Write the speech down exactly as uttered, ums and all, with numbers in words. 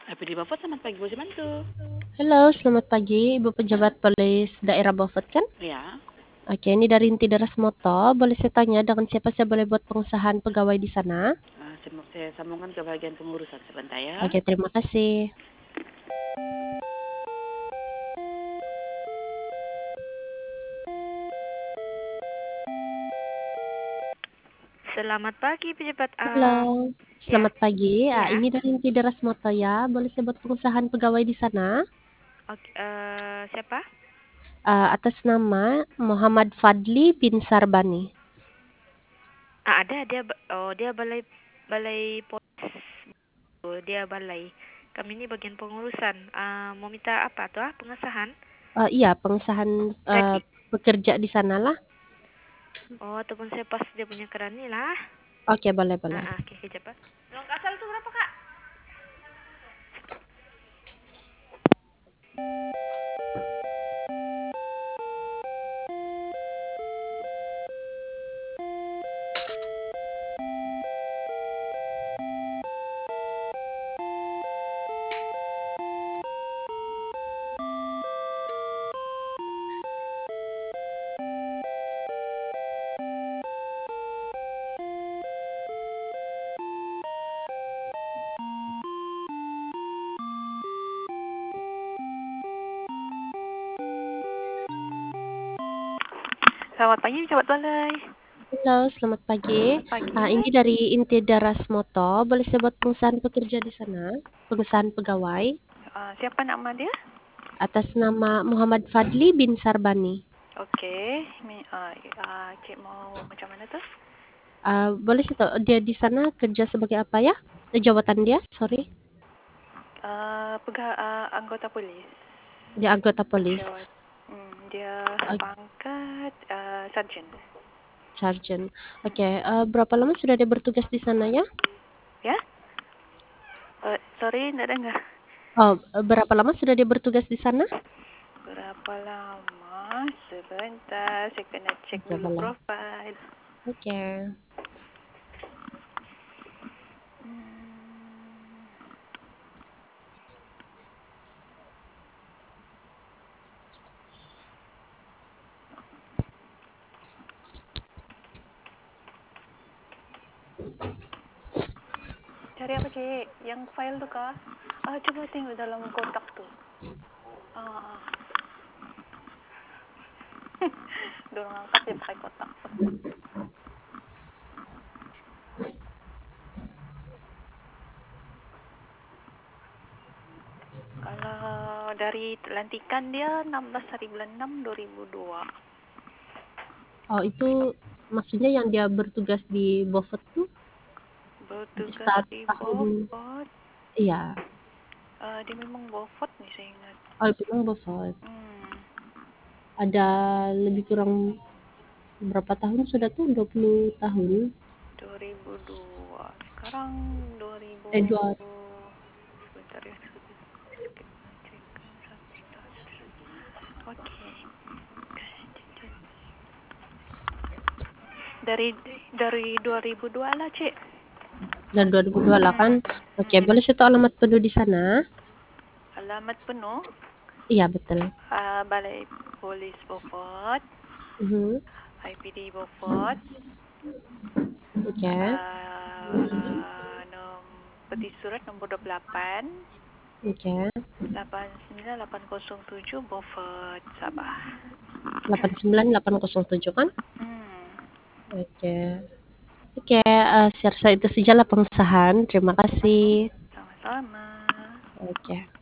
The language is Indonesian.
Happy di Bafut, selamat pagi, Bu Simantu. Halo, selamat pagi, Ibu Pejabat Polis Daerah Beaufort kan? Ya, Oke, ini dari Inti Deras Moto. Boleh saya tanya dengan siapa saya boleh buat pengusahaan pegawai di sana? uh, saya, saya sambungkan ke bagian pengurusan sebentar ya. Oke, terima kasih. Selamat pagi pejabat A. Halo, selamat pagi. Ah, Ya. ini dari Inti Deras Moto ya. Boleh saya buat pengusahaan pegawai di sana? Oke, eh, siapa? Ah, atas nama Muhammad Fadli bin Sarbani. Ah, ada dia ba- oh dia balai balai polis. Oh, dia balai. Kami ini bagian pengurusan. Ah, mau minta apa tuh? Ah, pengesahan. Ah, iya, pengusahaan ah, Gaji. pekerja di sana lah. Oh, ataupun saya pas dia punya kerani lah. Oke, boleh, boleh. Ah, ah, oke, kejap ah. Uang kasal tuh berapa, Kak? Selamat pagi, pejabat balai. Halo, selamat pagi. Pagi. Ah, ini dari Inti Daras Moto. Boleh saya buat pengusahaan pekerja di sana? Pengusahaan pegawai Ah, siapa nama dia? atas nama Muhammad Fadli bin Sarbani. Oke, mi ah, ah, Cik mau macam mana tuh? Ah, boleh saya tahu dia di sana kerja sebagai apa ya? Eh, Jawatan dia, sorry. Uh, pegawai uh, anggota polis. Dia anggota polis, Jawat. Hmm, dia uh, pangkat uh, sarjan. sergeant. Oke, ah, berapa lama sudah dia bertugas di sana ya? Ya? Uh, sorry, tidak dengar. Oh, berapa lama sudah dia bertugas di sana? Berapa lama? Sebentar, saya kena cek Oke, dulu boleh. profil. Oke. Cari apa, Cik? Yang file tuh kah? Ah, coba tengok dalam kotak tuh. Ah, ah. Dorong angkat dia pakai kotak. Kalau dari lantikan dia enam belas hari bulan enam dua ribu dua. Oh, itu maksudnya yang dia bertugas di Beaufort tuh di Bertugas saat di tahun, Beaufort. iya. Uh, dia memang Beaufort nih saya ingat. Oh, memang Beaufort. Hmm, Ada lebih kurang berapa tahun sudah tuh? dua puluh tahun. dua ribu dua. Sekarang dua ribu. Eh, dua. Sebentar ya. Oke. Dari dari dua ribu dua lah, Cik. Dan dua ribu dua lah kan. Oke, boleh saya tahu alamat penuh di sana? Alamat penuh Iya, betul. uh, Balai Polis Beaufort, Mhm. I P D Beaufort, Oke. uh, nom, peti surat nombor dua puluh delapan Oke. delapan sembilan delapan nol tujuh Beaufort, Sabah. delapan sembilan delapan nol tujuh kan? Hmm, Oke. Oke, eh, saya rasa itu sajalah pengusahaan. Terima kasih. sama-sama. Oke.